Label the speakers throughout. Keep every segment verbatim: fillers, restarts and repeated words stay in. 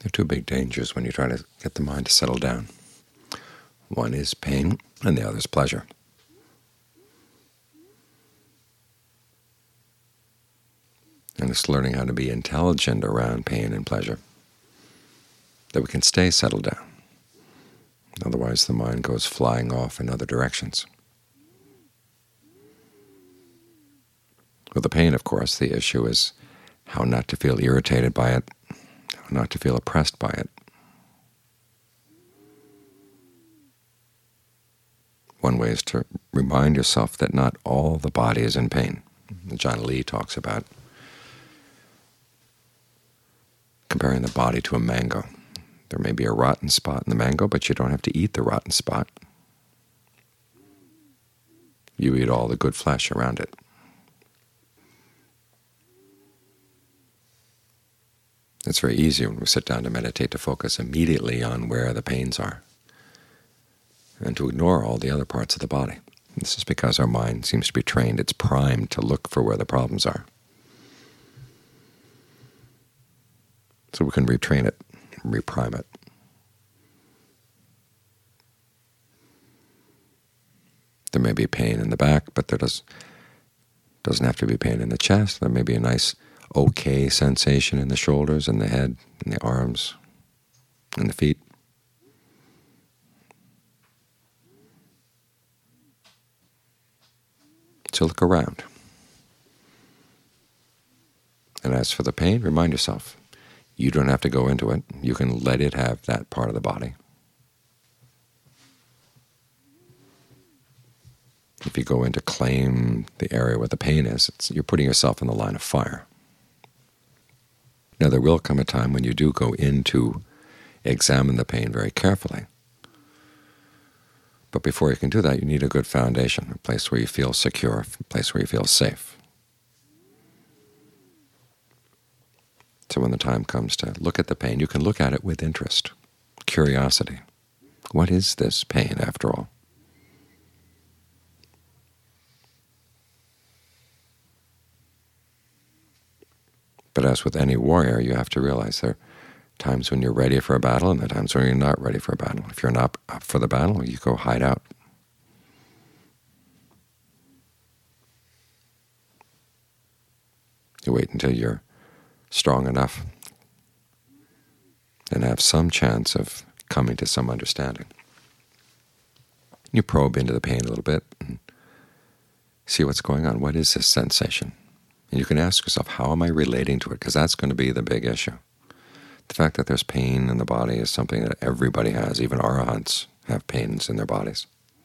Speaker 1: There are two big dangers when you try to get the mind to settle down. One is pain, and the other is pleasure. And it's learning how to be intelligent around pain and pleasure, that we can stay settled down. Otherwise the mind goes flying off in other directions. With the pain, of course, the issue is how not to feel irritated by it, how not to feel oppressed by it. One way is to remind yourself that not all the body is in pain. John Lee talks about comparing the body to a mango. There may be a rotten spot in the mango, but you don't have to eat the rotten spot. You eat all the good flesh around it. It's very easy when we sit down to meditate to focus immediately on where the pains are, and to ignore all the other parts of the body. This is because our mind seems to be trained, it's primed to look for where the problems are. So we can retrain it, reprime it. There may be pain in the back, but there does, doesn't have to be pain in the chest. There may be a nice okay sensation in the shoulders and the head and the arms and the feet. So look around. And as for the pain, remind yourself, you don't have to go into it. You can let it have that part of the body. If you go in to claim the area where the pain is, it's, you're putting yourself in the line of fire. Now there will come a time when you do go in to examine the pain very carefully. But before you can do that, you need a good foundation, a place where you feel secure, a place where you feel safe. So when the time comes to look at the pain, you can look at it with interest, curiosity. What is this pain, after all? But as with any warrior, you have to realize there are times when you're ready for a battle and there are times when you're not ready for a battle. If you're not up for the battle, you go hide out. You wait until you're strong enough and have some chance of coming to some understanding. You probe into the pain a little bit and see what's going on. What is this sensation? And you can ask yourself, how am I relating to it? Because that's going to be the big issue. The fact that there's pain in the body is something that everybody has. Even arahants have pains in their bodies.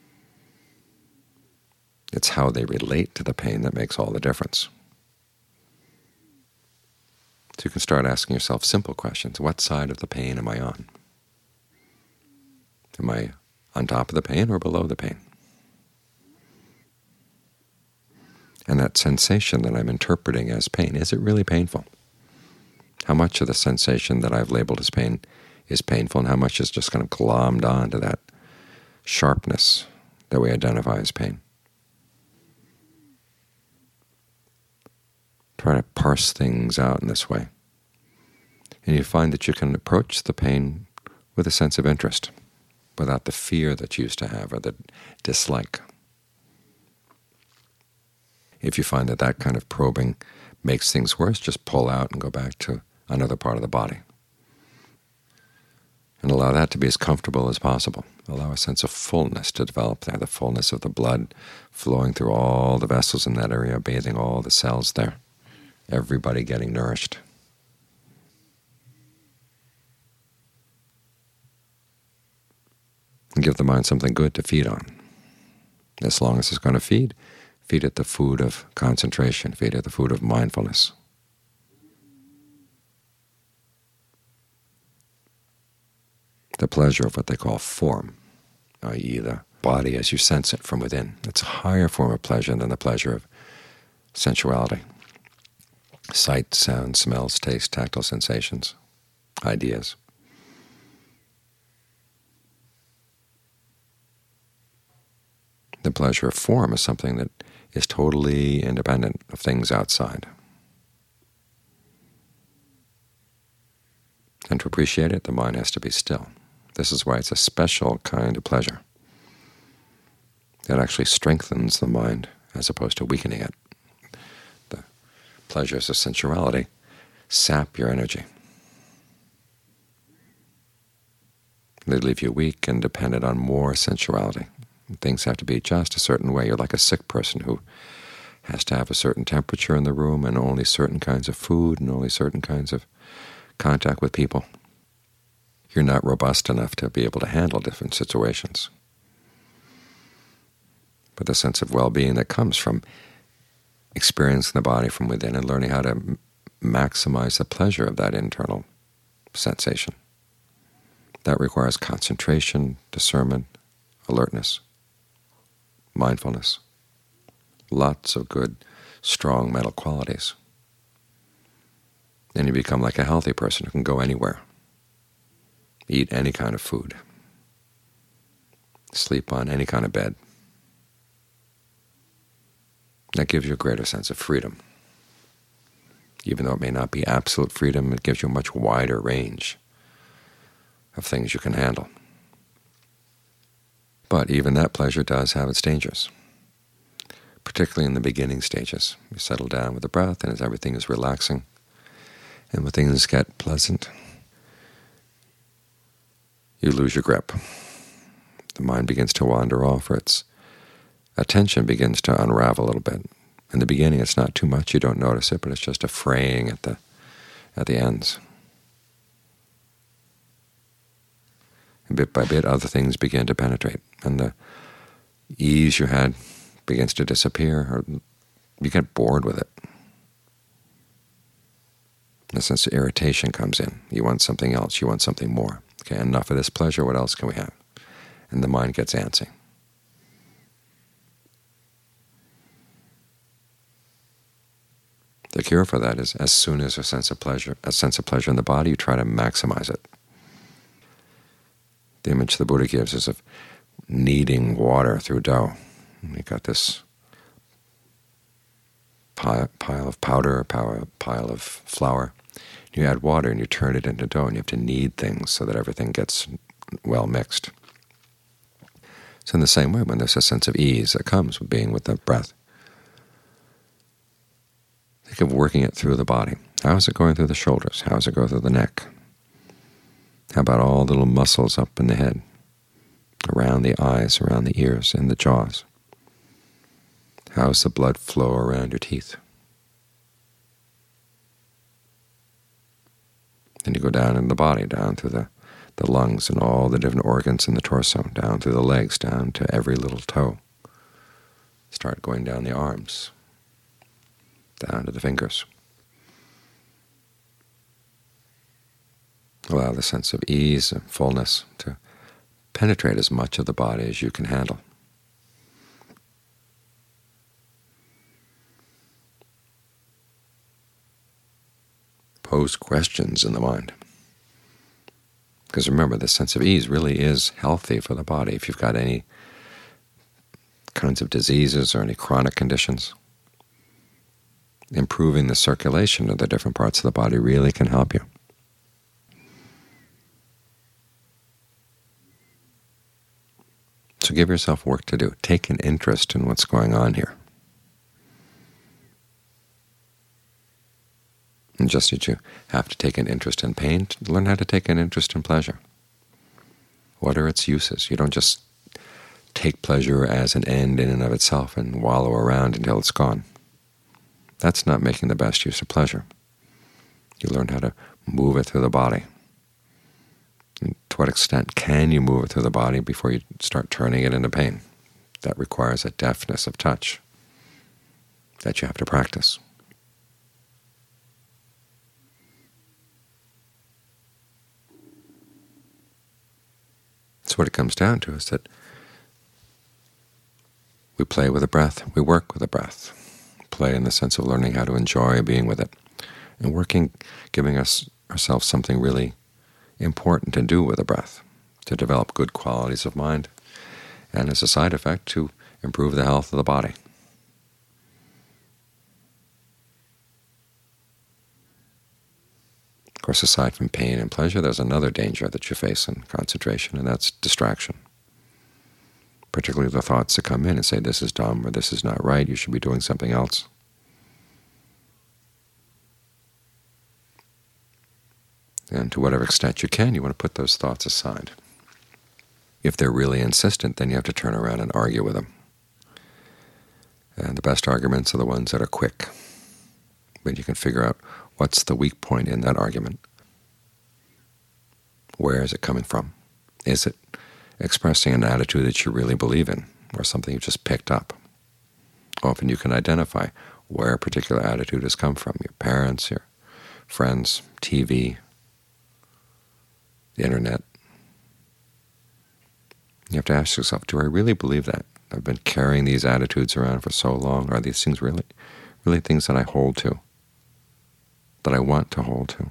Speaker 1: It's how they relate to the pain that makes all the difference. So you can start asking yourself simple questions. What side of the pain am I on? Am I on top of the pain or below the pain? And that sensation that I'm interpreting as pain, is it really painful? How much of the sensation that I've labeled as pain is painful, and how much is just kind of glommed on to that sharpness that we identify as pain? Try to parse things out in this way. And you find that you can approach the pain with a sense of interest, without the fear that you used to have or the dislike. If you find that that kind of probing makes things worse, just pull out and go back to another part of the body. And allow that to be as comfortable as possible. Allow a sense of fullness to develop there, the fullness of the blood flowing through all the vessels in that area, bathing all the cells there, everybody getting nourished. And give the mind something good to feed on. As long as it's going to feed, feed it the food of concentration, feed it the food of mindfulness. The pleasure of what they call form, that is the body as you sense it from within. It's a higher form of pleasure than the pleasure of sensuality. Sight, sound, smells, taste, tactile sensations, ideas. The pleasure of form is something that is totally independent of things outside. And to appreciate it, the mind has to be still. This is why it's a special kind of pleasure. It actually strengthens the mind as opposed to weakening it. The pleasures of sensuality sap your energy. They leave you weak and dependent on more sensuality. Things have to be just a certain way. You're like a sick person who has to have a certain temperature in the room and only certain kinds of food and only certain kinds of contact with people. You're not robust enough to be able to handle different situations. But the sense of well-being that comes from experiencing the body from within and learning how to maximize the pleasure of that internal sensation, that requires concentration, discernment, alertness, mindfulness, lots of good, strong mental qualities. Then you become like a healthy person who can go anywhere, eat any kind of food, sleep on any kind of bed. That gives you a greater sense of freedom. Even though it may not be absolute freedom, it gives you a much wider range of things you can handle. But even that pleasure does have its dangers, particularly in the beginning stages. You settle down with the breath, and as everything is relaxing, and when things get pleasant, you lose your grip. The mind begins to wander off, or its attention begins to unravel a little bit. In the beginning, it's not too much; you don't notice it, but it's just a fraying at the at the ends. And bit by bit, other things begin to penetrate, and the ease you had begins to disappear, or you get bored with it. A sense of irritation comes in. You want something else. You want something more. Okay, enough of this pleasure. What else can we have? And the mind gets antsy. The cure for that is, as soon as a sense of pleasure, a sense of pleasure in the body, you try to maximize it. The image the Buddha gives is of kneading water through dough. You've got this pile, pile of powder, pile, pile of flour. You add water and you turn it into dough, and you have to knead things so that everything gets well mixed. So in the same way, when there's a sense of ease that comes with being with the breath, think of working it through the body. How is it going through the shoulders? How does it go through the neck? How about all the little muscles up in the head, around the eyes, around the ears, and the jaws? How does the blood flow around your teeth? Then you go down in the body, down through the, the lungs and all the different organs in the torso, down through the legs, down to every little toe. Start going down the arms, down to the fingers. Allow the sense of ease and fullness to penetrate as much of the body as you can handle. Pose questions in the mind. Because remember, the sense of ease really is healthy for the body. If you've got any kinds of diseases or any chronic conditions, improving the circulation of the different parts of the body really can help you. So give yourself work to do. Take an interest in what's going on here. And just as you have to take an interest in pain, learn how to take an interest in pleasure. What are its uses? You don't just take pleasure as an end in and of itself and wallow around until it's gone. That's not making the best use of pleasure. You learn how to move it through the body. And to what extent can you move it through the body before you start turning it into pain? That requires a deftness of touch that you have to practice. So what it comes down to is that we play with the breath, we work with the breath. Play in the sense of learning how to enjoy being with it, and working, giving us ourselves something really important to do with the breath, to develop good qualities of mind, and as a side effect, to improve the health of the body. Of course, aside from pain and pleasure, there's another danger that you face in concentration, and that's distraction. Particularly the thoughts that come in and say, this is dumb, or this is not right, you should be doing something else. And to whatever extent you can, you want to put those thoughts aside. If they're really insistent, then you have to turn around and argue with them. And the best arguments are the ones that are quick. But you can figure out what's the weak point in that argument. Where is it coming from? Is it expressing an attitude that you really believe in, or something you just picked up? Often you can identify where a particular attitude has come from, your parents, your friends, T V, the Internet. You have to ask yourself, do I really believe that? I've been carrying these attitudes around for so long. Are these things really, really things that I hold to, that I want to hold to?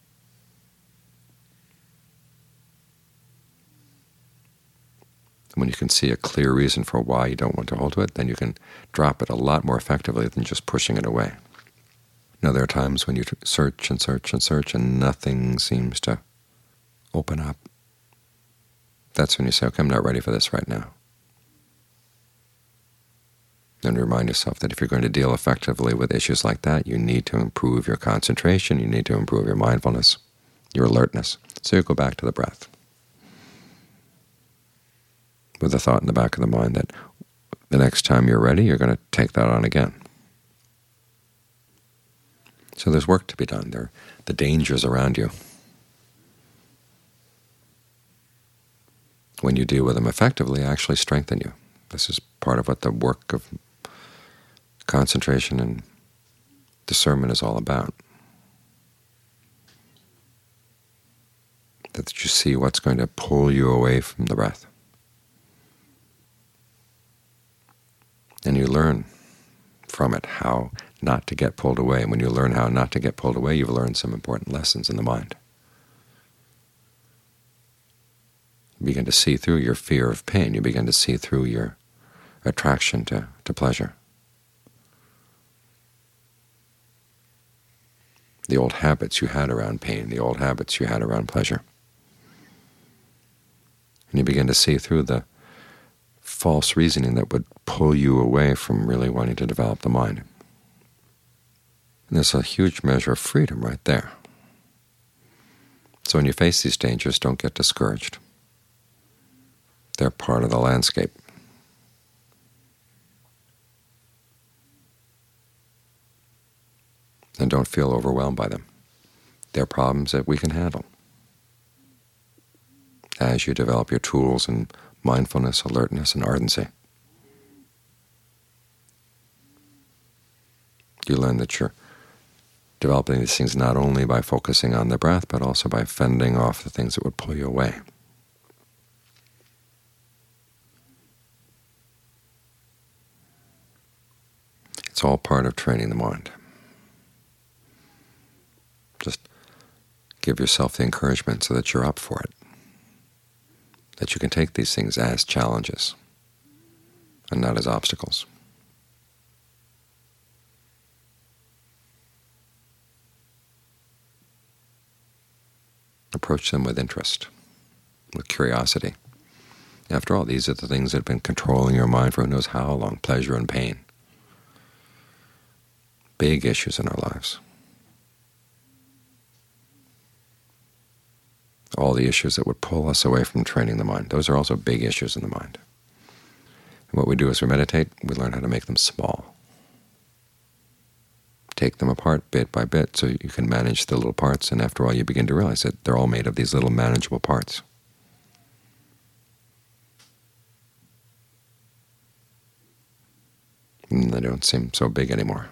Speaker 1: When you can see a clear reason for why you don't want to hold to it, then you can drop it a lot more effectively than just pushing it away. Now, there are times when you search and search and search and nothing seems to open up. That's when you say, okay, I'm not ready for this right now. And remind yourself that if you're going to deal effectively with issues like that, you need to improve your concentration, you need to improve your mindfulness, your alertness. So you go back to the breath, with the thought in the back of the mind that the next time you're ready, you're going to take that on again. So there's work to be done. There are the dangers around you. When you deal with them effectively, actually strengthen you. This is part of what the work of concentration and discernment is all about. That you see what's going to pull you away from the breath. And you learn from it how not to get pulled away. And when you learn how not to get pulled away, you've learned some important lessons in the mind. You begin to see through your fear of pain. You begin to see through your attraction to, to pleasure. The old habits you had around pain, the old habits you had around pleasure. And you begin to see through the false reasoning that would pull you away from really wanting to develop the mind. And there's a huge measure of freedom right there. So when you face these dangers, don't get discouraged. They're part of the landscape. And don't feel overwhelmed by them. They're problems that we can handle. As you develop your tools in mindfulness, alertness, and ardency, you learn that you're developing these things not only by focusing on the breath, but also by fending off the things that would pull you away. It's all part of training the mind. Just give yourself the encouragement so that you're up for it, that you can take these things as challenges and not as obstacles. Approach them with interest, with curiosity. After all, these are the things that have been controlling your mind for who knows how long, pleasure and pain. Big issues in our lives. All the issues that would pull us away from training the mind. Those are also big issues in the mind. And what we do as we meditate, we learn how to make them small. Take them apart bit by bit so you can manage the little parts, and after all you begin to realize that they're all made of these little manageable parts. And they don't seem so big anymore.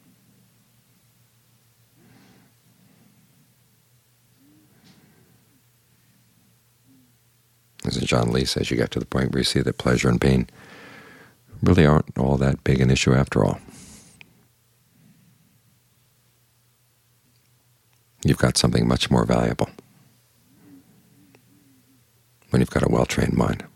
Speaker 1: As John Lee says, you get to the point where you see that pleasure and pain really aren't all that big an issue after all. You've got something much more valuable when you've got a well-trained mind.